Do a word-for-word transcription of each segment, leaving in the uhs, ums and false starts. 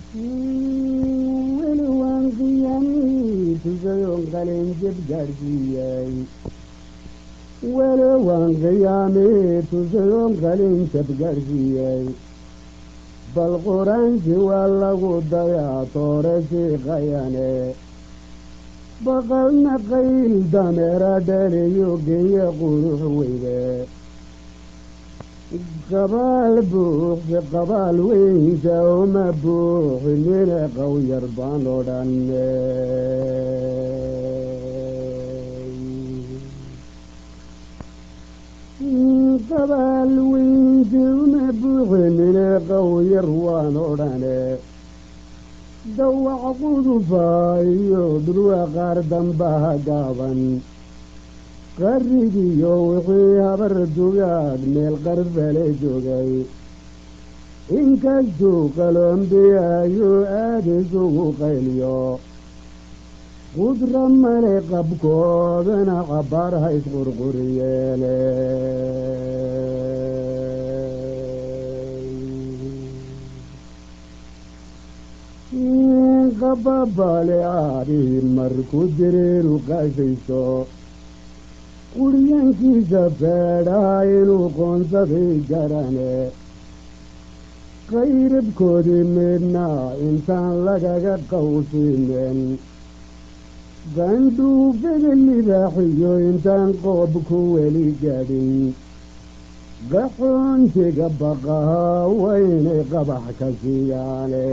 ولوان قيامي تزيون قلين جب قرقياي ولوان قيامي تزيون قلين جب قرقياي بالقرآن سوى الله ضيا طورسي غياني بقلنا قيل دمير داري يوقي قروح ويلي قبال بوح في قبال وينسا وما بوح من قوي يربان ودان قبال وينسا وما بوح من قوي يربان ودان دو عقود فايو دروا قاردن بها قابن قرقي يوحي هبردوغاد ميل قربالي جوغي إن كالسو قلومبيا يو آدسو قيليو قدر مالي قبكو بنا عبار هايس غرغريالي إن قبابالي عاري مركو دريرو قاسيسو قريانكيسا فيداينو قنصفي جراني قيرب كودي منا إنسان لقاق قوسين قندو فقلي باحيو إنسان قوبكو ولي قادين قحون تقبقها وين قبح كسياني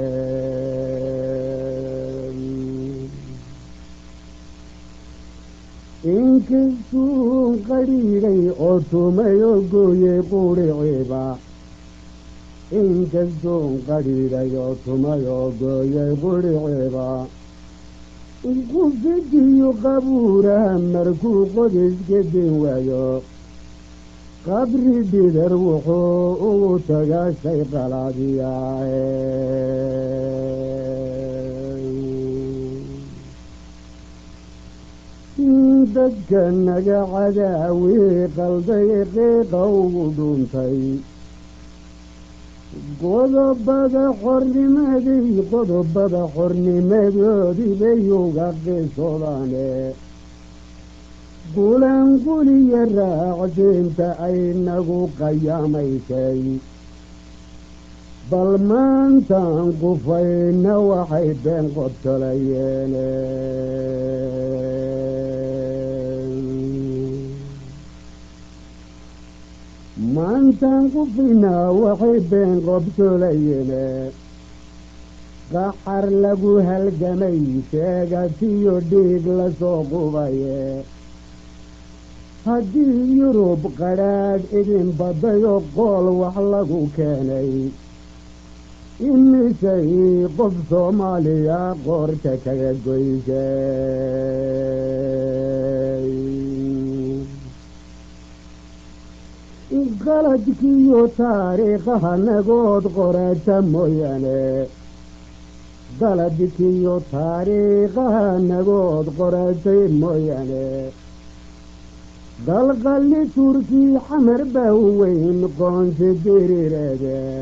إن كنتم قليلي أوتم يقوي قولي عيبا إن كنتم قليلي أوتم يقوي قولي عيبا إن كنت يقبورا مركو قدس كدين ويو قبري بدروحو وتقا سيقلا دياي دكنك عداوي قلبي قودونتي قضب بدا حرني مدي قضب بدا حرني مدي بيوغا قصولاني قولان قولي الراعج انت اينك قياميتي بل ما انت انقفين وحيدين قتليني ما انت انقفنا وحيدين قتليني قحر لقو هالقمي شاقتي ديق لسوق بيه هدي يروب قراد إذن بدا يقول وحلقو كاني إني سيقف صوماليا قرتك يقويسي قلتك يو تاريخها نقود قرات موياني قلتك يو تاريخها نقود قرات موياني قلقل تركي حمر بوين قونس ديريرده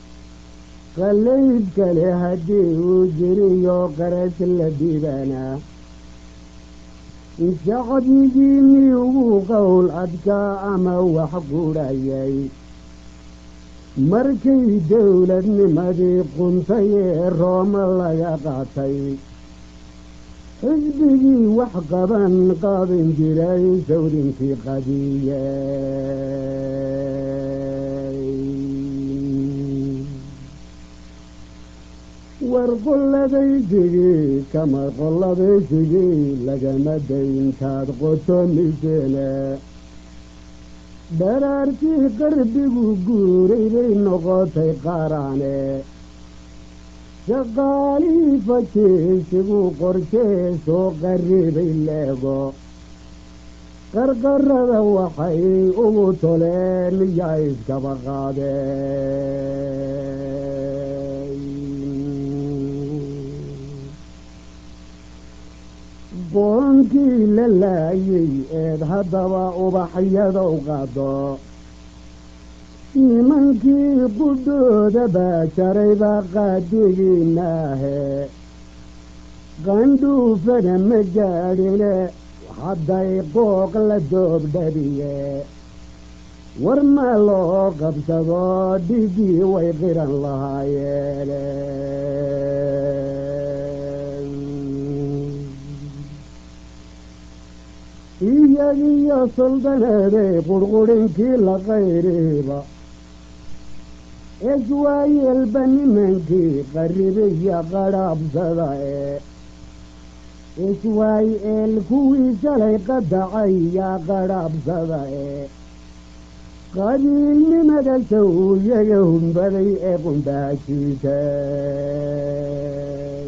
قليب كلي هدي وجري يوقرس اللبيبانا شعب يجيني وقول أدكا أما وحقور أيي مركي دولة نمدي قنطي روم الله يقاطي حزبي وحقبا قاضٍ جراي ثور في قضية ورقل بيجي كما قل بيجي لقى مدين كاد قطن سنة برارتي قربي وقوري بين نقطي قراني شغالي فكيس وقركيس وقريب الليغو قرقر وحي وطولين جايز كبقادي قونكي للاي ايد هدوا وبحيدا وقادو nimankii qudhooda baa jaray baa qaadigiinaahe qandhuufana ma gaadhine hadday qooq la doobdhabiye war ma loo qabsado dhigii way qiran lahaayeene iyagiyo suldaneeday qurqurinkii la qayriba eswaayelba nimankii qaribiya qadhaabsada ee iswaayeel kuwii shalay qadacay yaa qadhaabsada ee qabiilnimada sawyaga humbaday ee qundhaajiisay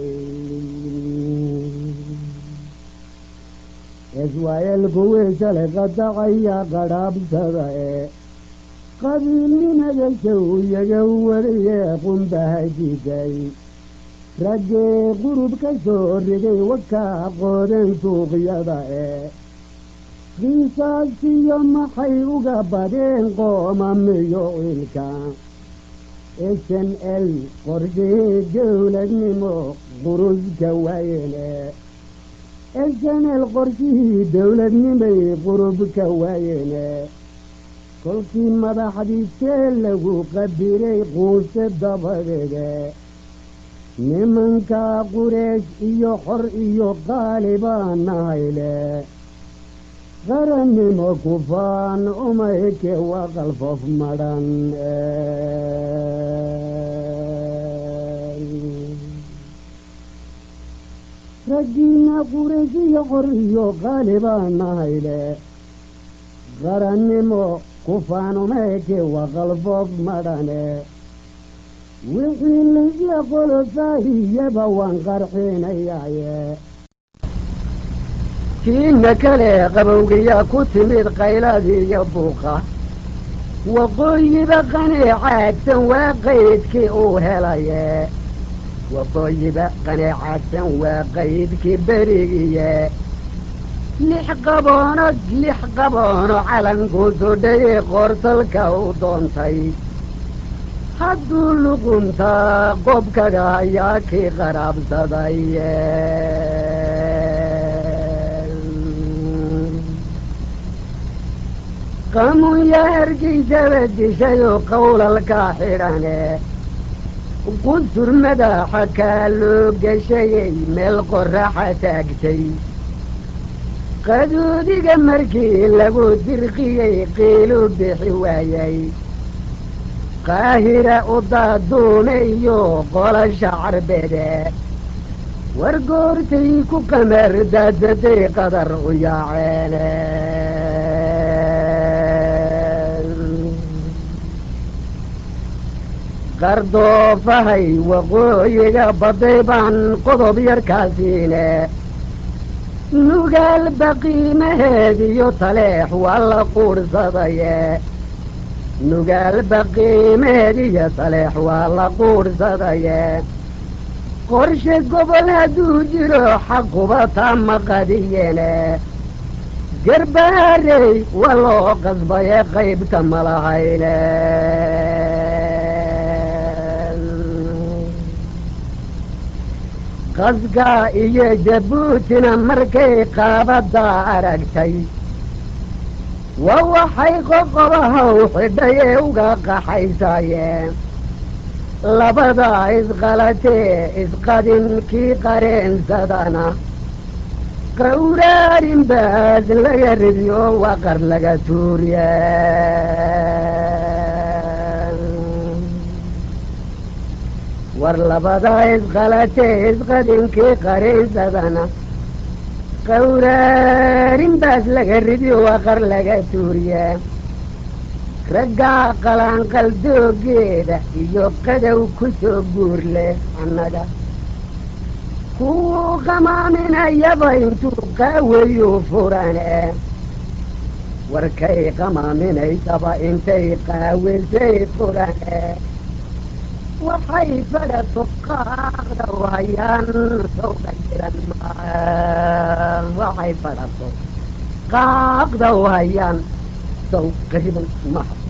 iswaayeel kuwii shalay qadacay yaa qadhaabsada ee qabiilnimada sawyaga waday ee qundhaajiisay raggee qurub ka soo riday wakaa qoodeen suuqyada ee qiisaasiyo maxay uga badeen qoomamiyo ilka s n l qorshee dowladnimo quruska waayene s n l qorshihii dowladnimay qurubka waayene kolkii madaxdiisee lagu qabiray quuse dabadeede nimankaa qureesh iyo xor iyo qaalibaa nahayle qarannimo kufaan umayke waa qalfof madhan raggiina qureesh iyo xor iyo qaalibaa nahayle qarannimo kufaan umayke waa qalfof madhane wixii laysla qolofaahiyaba waan qarxinayaaye kiina kale qabowgiyaa ku timid qayladii buuqa waqooyiba qaneecaadsan waa qaydkii uu helaye waqooyiba qaneecaadsan waa qaydkii berigiye lix qaboono lix qaboono calankuu sudhaye qoorsalka u doontay hadduu luquntaa qobkaga ayaa kii qaraabsaday qamunya hargeysaba dishayoo qowlalkaa xidhane qusur madaxa kaa loo gashayay meel qoraxa taagtay qadoodiga markii lagu dirqiyey qiilu bixi waayay qaahira u daaduume iyo qolasha carbede war goortay ku qamar daadaday qadar u yaaceene qardoofahay waqooyiga baday baan qodob yarkaasiine nugaal baqiimaheed iyo taleex waa la quudhsadaye nugaal baqiimeed iyo taleex waa la quudhsadaye qorshe gobol hadduu jiro xaqubata ma qadiyene garbaarey waa loo qasbaye qaybta malahayne qaska iyo jabuutina markay qaabadaa aragtay waa waxay qoqobahaw xidhay ee uga qaxaysayeen labadaa isqalatee isqadinkii qareensadana qawraarin baas laga ridiyo waqar laga tuuriye war labadaa isqalatee isqadinkii qareensadana qawraarin baas laga ridiyo waqar laga tuuriye raggaa qalaanqaldoogeeda iyo qadow ku soo guur leh annaga kuwuu qamaaminayaba intuu qaaweyuu furane warkay qamaaminaysaba intay qaawisay furane waxay fadhato qaaqda wayaan sawda jiran maa waxay fadhato qaaqda wayaan saw qariban maha